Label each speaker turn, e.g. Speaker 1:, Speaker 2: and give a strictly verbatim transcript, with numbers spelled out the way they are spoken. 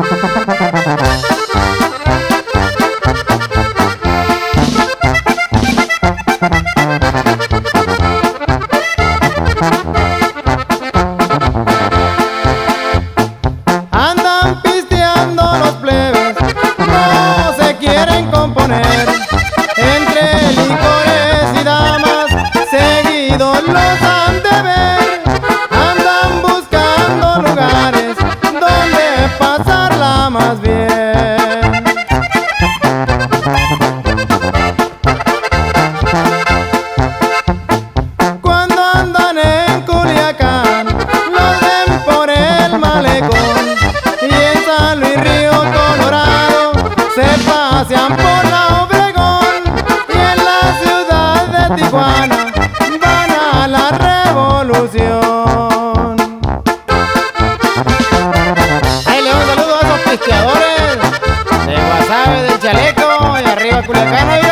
Speaker 1: Andan pisteando los plebes, no se quieren componer. Entre licores y damas, seguidos los han de ver. Andan buscando lugares donde pasarla más bien. Cuando andan en Culiacán, los ven por el malecón. Y en San Luis Río Colorado se pasean por la Obregón. Y en la ciudad de Tijuana van a la Revolución. Ahí le doy un saludo a esos pisteadores de Guasave, del Chaleco y arriba Culiacán.